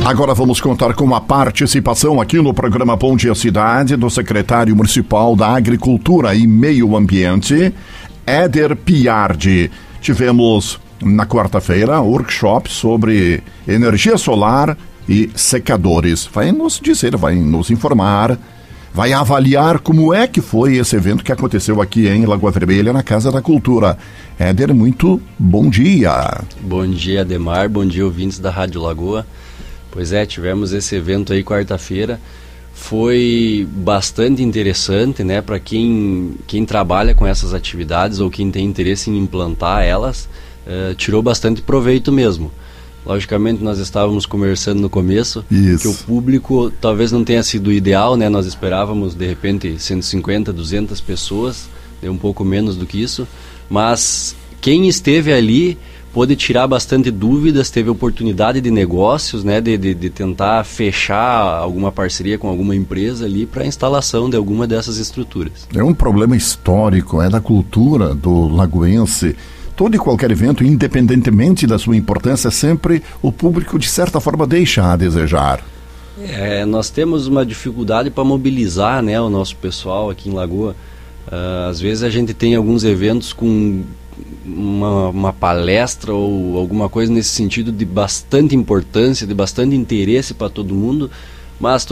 Agora vamos contar com a participação aqui no programa Bom Dia Cidade do secretário municipal da Agricultura e Meio Ambiente, Éder Piardi. Tivemos na quarta-feira workshop sobre energia solar e secadores. Vai nos dizer, vai nos informar, vai avaliar como é que foi esse evento que aconteceu aqui em Lagoa Vermelha, na Casa da Cultura. Éder, muito bom dia. Bom dia, Ademar, bom dia, ouvintes da Rádio Lagoa. Pois é, tivemos esse evento aí quarta-feira. Foi bastante interessante, né, para quem trabalha com essas atividades ou quem tem interesse em implantar elas, tirou bastante proveito mesmo. Logicamente, nós estávamos conversando no começo que o público talvez não tenha sido ideal, né? Nós esperávamos, de repente, 150, 200 pessoas, um pouco menos do que isso, mas quem esteve ali pôde tirar bastante dúvidas, teve oportunidade de negócios, né? De tentar fechar alguma parceria com alguma empresa ali para a instalação de alguma dessas estruturas. É um problema histórico, é da cultura do lagoense. Todo e qualquer evento, independentemente da sua importância, sempre o público, de certa forma, deixa a desejar. Nós temos uma dificuldade para mobilizar, né, o nosso pessoal aqui em Lagoa. Às vezes a gente tem alguns eventos com uma palestra ou alguma coisa nesse sentido de bastante importância, de bastante interesse para todo mundo, mas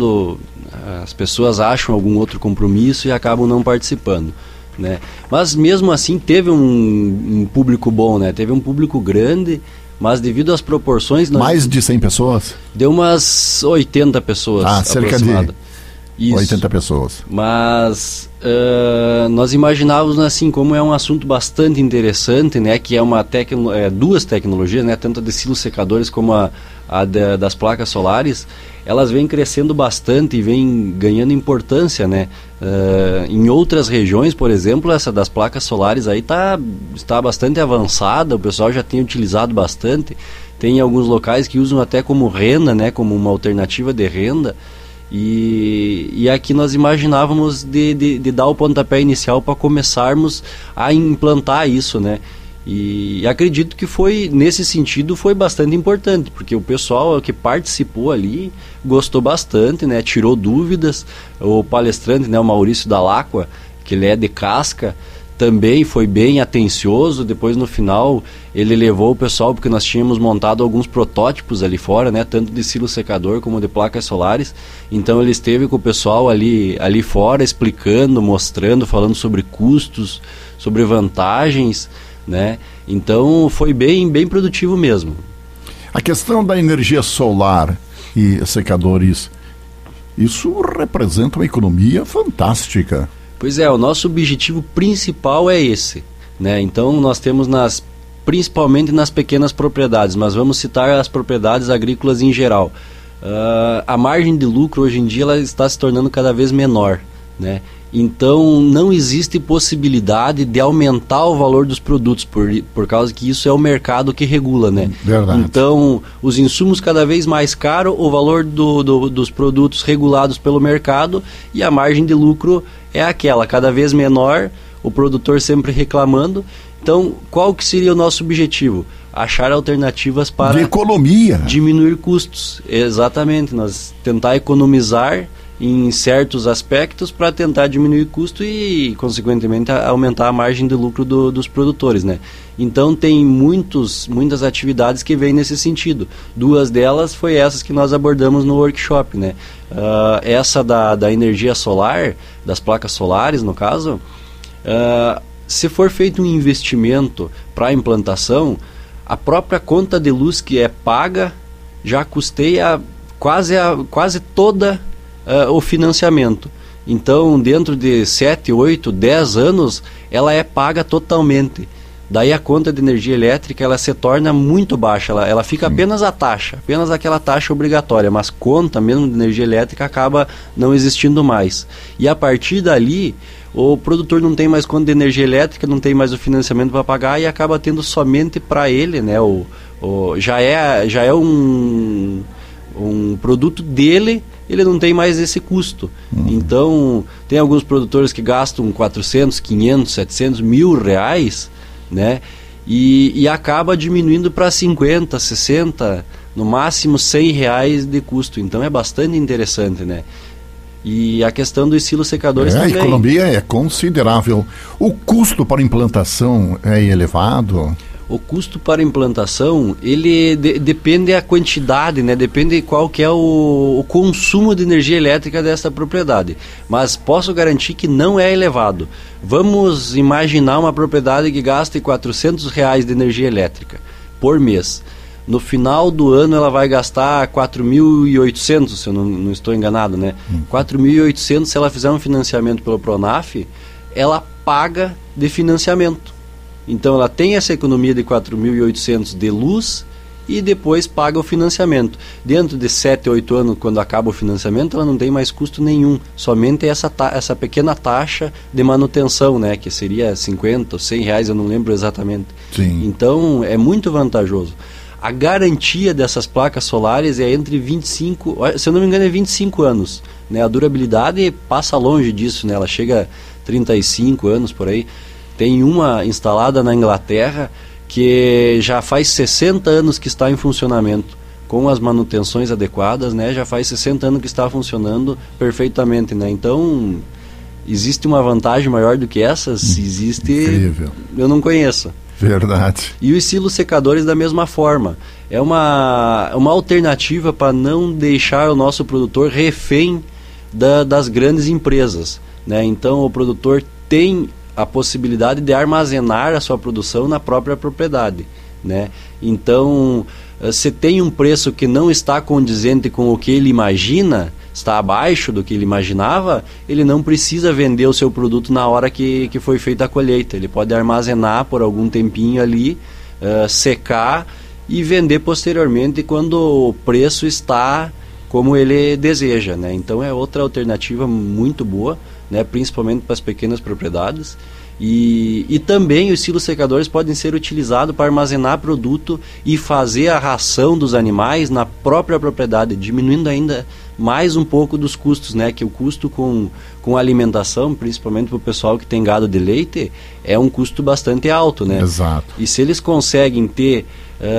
as pessoas acham algum outro compromisso e acabam não participando, né? Mas mesmo assim teve um público bom, né? Teve um público grande, mas devido às proporções... Mais de 100 pessoas? Deu umas 80 pessoas. Cerca de 80 pessoas. Mas nós imaginávamos, assim, como é um assunto bastante interessante, né? Que é duas tecnologias, né? Tanto a de silos secadores como a das placas solares, elas vêm crescendo bastante e vêm ganhando importância, né? Em outras regiões, por exemplo, essa das placas solares aí está bastante avançada, o pessoal já tem utilizado bastante, tem alguns locais que usam até como renda, né? Como uma alternativa de renda, e aqui nós imaginávamos de dar o pontapé inicial para começarmos a implantar isso, né? E acredito que nesse sentido foi bastante importante, porque o pessoal que participou ali gostou bastante, né? Tirou dúvidas. O palestrante, né, o Maurício Dalacqua, que ele é de Casca, também foi bem atencioso. Depois, no final, ele levou o pessoal, porque nós tínhamos montado alguns protótipos ali fora, né, tanto de silo secador como de placas solares. Então ele esteve com o pessoal ali fora, explicando, mostrando, falando sobre custos, sobre vantagens, né? Então foi bem produtivo mesmo. A questão da energia solar e secadores, isso representa uma economia fantástica. Pois é, o nosso objetivo principal é esse, né? Então nós temos principalmente nas pequenas propriedades, mas vamos citar as propriedades agrícolas em geral. A margem de lucro hoje em dia ela está se tornando cada vez menor, né? Então não existe possibilidade de aumentar o valor dos produtos, por causa que isso é o mercado que regula, né? Verdade. Então os insumos cada vez mais caros, o valor dos produtos regulados pelo mercado, e a margem de lucro é aquela, cada vez menor, o produtor sempre reclamando. Então qual que seria o nosso objetivo? Achar alternativas para... de economia. Diminuir custos. Exatamente, nós tentar economizar em certos aspectos para tentar diminuir custo e, consequentemente, aumentar a margem de lucro dos produtores, né? Então tem muitas atividades que vêm nesse sentido. Duas delas foi essas que nós abordamos no workshop, né? Essa da energia solar, das placas solares, no caso, se for feito um investimento para a implantação, a própria conta de luz que é paga já custeia quase toda o financiamento. Então, dentro de 7, 8, 10 anos, ela é paga totalmente. Daí a conta de energia elétrica ela se torna muito baixa, ela fica apenas apenas aquela taxa obrigatória, mas conta mesmo de energia elétrica acaba não existindo mais. E a partir dali, o produtor não tem mais conta de energia elétrica, não tem mais o financiamento para pagar e acaba tendo somente para ele, né? Já é um produto dele, ele não tem mais esse custo. Então, tem alguns produtores que gastam 400, 500, 700, R$1.000, né? E acaba diminuindo para 50, 60, no máximo R$100 de custo, então é bastante interessante, né? E a questão dos silos secadores também. A economia é considerável. O custo para implantação é elevado? O custo para implantação, ele depende da quantidade, né? Depende qual que é o consumo de energia elétrica dessa propriedade. Mas posso garantir que não é elevado. Vamos imaginar uma propriedade que gaste R$400 de energia elétrica por mês. No final do ano ela vai gastar 4.800, se eu não estou enganado, né? 4.800, se ela fizer um financiamento pelo Pronaf, ela paga de financiamento. Então ela tem essa economia de 4.800 de luz e depois paga o financiamento. Dentro de 7, 8 anos, quando acaba o financiamento, ela não tem mais custo nenhum. Somente essa pequena taxa de manutenção, né? Que seria 50 ou R$100, eu não lembro exatamente. Sim. Então é muito vantajoso. A garantia dessas placas solares é entre 25, se eu não me engano é 25 anos, né? A durabilidade passa longe disso, né? Ela chega a 35 anos por aí. Tem uma instalada na Inglaterra que já faz 60 anos que está em funcionamento, com as manutenções adequadas, né? Já faz 60 anos que está funcionando perfeitamente, né? Então, existe uma vantagem maior do que essa? Se existe, incrível. Eu não conheço. Verdade. E os silos secadores da mesma forma. É uma alternativa para não deixar o nosso produtor refém das grandes empresas, né? Então o produtor tem a possibilidade de armazenar a sua produção na própria propriedade, né? Então, se tem um preço que não está condizente com o que ele imagina, está abaixo do que ele imaginava, ele não precisa vender o seu produto na hora que foi feita a colheita. Ele pode armazenar por algum tempinho ali, secar e vender posteriormente quando o preço está como ele deseja, né? Então é outra alternativa muito boa, né? Principalmente para as pequenas propriedades. E também os silos secadores podem ser utilizados para armazenar produto e fazer a ração dos animais na própria propriedade, diminuindo ainda mais um pouco dos custos, né? Que o custo com alimentação, principalmente para o pessoal que tem gado de leite, é um custo bastante alto, né? Exato. E se eles conseguem ter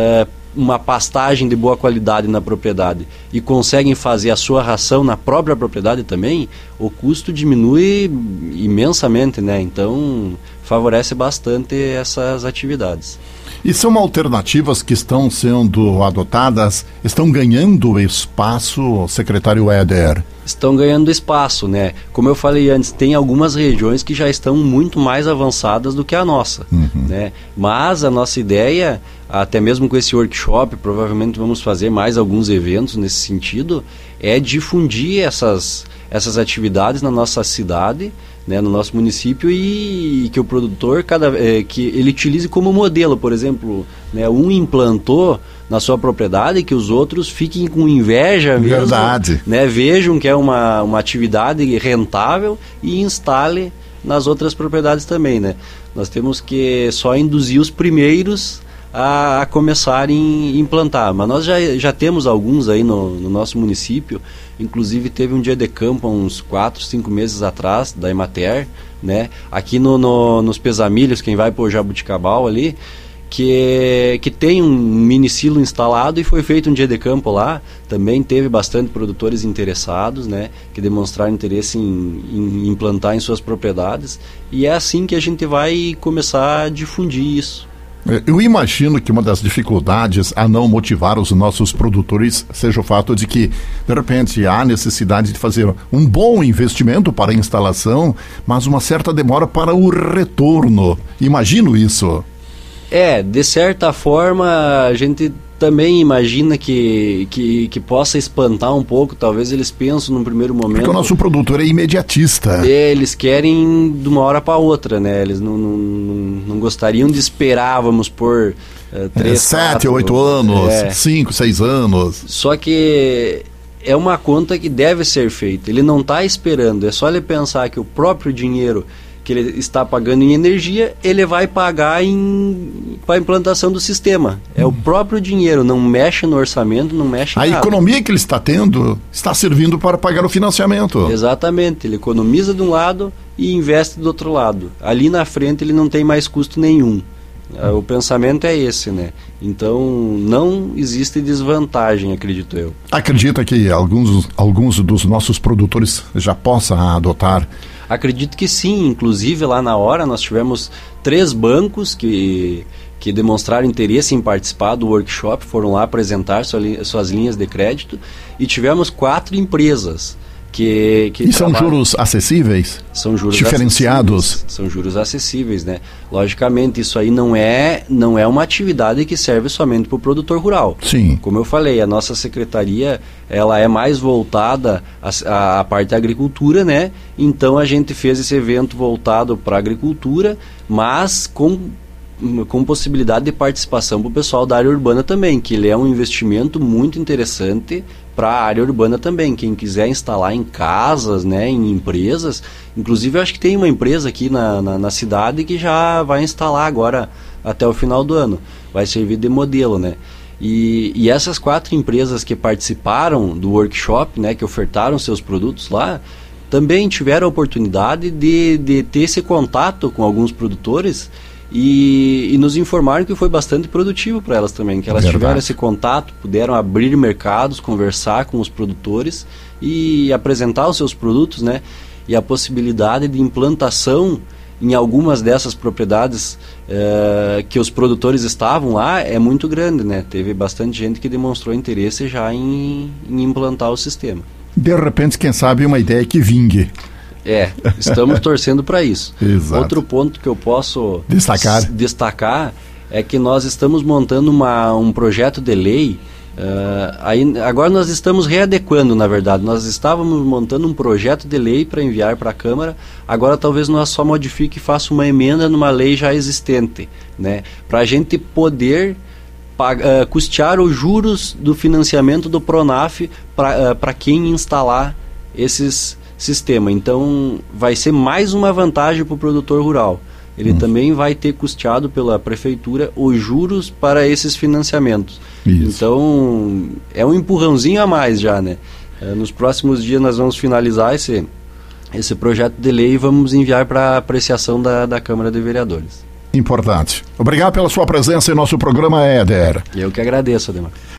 uma pastagem de boa qualidade na propriedade e conseguem fazer a sua ração na própria propriedade também, o custo diminui imensamente, né? Então favorece bastante essas atividades. E são alternativas que estão sendo adotadas, estão ganhando espaço, secretário Éder? Estão ganhando espaço, né? Como eu falei antes, tem algumas regiões que já estão muito mais avançadas do que a nossa, né? Mas a nossa ideia, até mesmo com esse workshop, provavelmente vamos fazer mais alguns eventos nesse sentido, é difundir essas atividades na nossa cidade, né, no nosso município, e que o produtor que ele utilize como modelo. Por exemplo, né, um implantou na sua propriedade, que os outros fiquem com inveja mesmo. Verdade. Né, vejam que é uma atividade rentável e instale nas outras propriedades também, né? Nós temos que só induzir os primeiros a começarem a implantar, mas nós já temos alguns aí no nosso município. Inclusive teve um dia de campo há uns 4, 5 meses atrás, da Emater, né? Aqui nos Pesamilhos, quem vai para o Jabuticabal ali, que tem um mini silo instalado, e foi feito um dia de campo lá. Também teve bastante produtores interessados, né? Que demonstraram interesse em implantar em suas propriedades, e é assim que a gente vai começar a difundir isso. Eu imagino que uma das dificuldades a não motivar os nossos produtores seja o fato de que, de repente, há necessidade de fazer um bom investimento para a instalação, mas uma certa demora para o retorno. Imagino isso. De certa forma, a gente também imagina que possa espantar um pouco. Talvez eles pensem num primeiro momento... Porque o nosso produtor é imediatista. Eles querem de uma hora para outra, né? Eles não gostariam de esperar, vamos por 3, 7, 8 anos, 5, 6 anos. Só que é uma conta que deve ser feita. Ele não está esperando, é só ele pensar que o próprio dinheiro que ele está pagando em energia, ele vai pagar para a implantação do sistema. É o próprio dinheiro, não mexe no orçamento, não mexe em nada. A economia que ele está tendo está servindo para pagar o financiamento. Exatamente, ele economiza de um lado e investe do outro lado. Ali na frente ele não tem mais custo nenhum. O pensamento é esse, né? Então, não existe desvantagem, acredito eu. Acredita que alguns dos nossos produtores já possam adotar? Acredito que sim. Inclusive, lá na hora, nós tivemos 3 bancos que demonstraram interesse em participar do workshop, foram lá apresentar suas linhas de crédito, e tivemos 4 empresas que e são juros acessíveis? São juros diferenciados? Acessíveis. São juros acessíveis, né? Logicamente, isso aí não é uma atividade que serve somente para o produtor rural. Sim. Como eu falei, a nossa secretaria, ela é mais voltada à parte da agricultura, né? Então, a gente fez esse evento voltado para a agricultura, mas com possibilidade de participação para o pessoal da área urbana também, que ele é um investimento muito interessante para a área urbana também. Quem quiser instalar em casas, né, em empresas, inclusive eu acho que tem uma empresa aqui na cidade que já vai instalar agora até o final do ano, vai servir de modelo, né? E essas 4 empresas que participaram do workshop, né, que ofertaram seus produtos lá, também tiveram a oportunidade de ter esse contato com alguns produtores e nos informaram que foi bastante produtivo para elas também, que elas tiveram esse contato, puderam abrir mercados, conversar com os produtores e apresentar os seus produtos, né? E a possibilidade de implantação em algumas dessas propriedades que os produtores estavam lá é muito grande, né? Teve bastante gente que demonstrou interesse já em implantar o sistema. De repente, quem sabe, uma ideia que vingue. Estamos torcendo para isso. Exato. Outro ponto que eu posso destacar é que nós estamos montando um projeto de lei. Agora nós estamos readequando, na verdade. Nós estávamos montando um projeto de lei para enviar para a Câmara. Agora talvez nós só modifique e faça uma emenda numa lei já existente, né? Para a gente poder custear os juros do financiamento do Pronaf para quem instalar esses sistema. Então, vai ser mais uma vantagem para o produtor rural. Ele também vai ter custeado pela prefeitura os juros para esses financiamentos. Isso. Então, é um empurrãozinho a mais já, né? Nos próximos dias nós vamos finalizar esse projeto de lei e vamos enviar para apreciação da Câmara de Vereadores. Importante. Obrigado pela sua presença em nosso programa, Éder. Eu que agradeço, Ademar.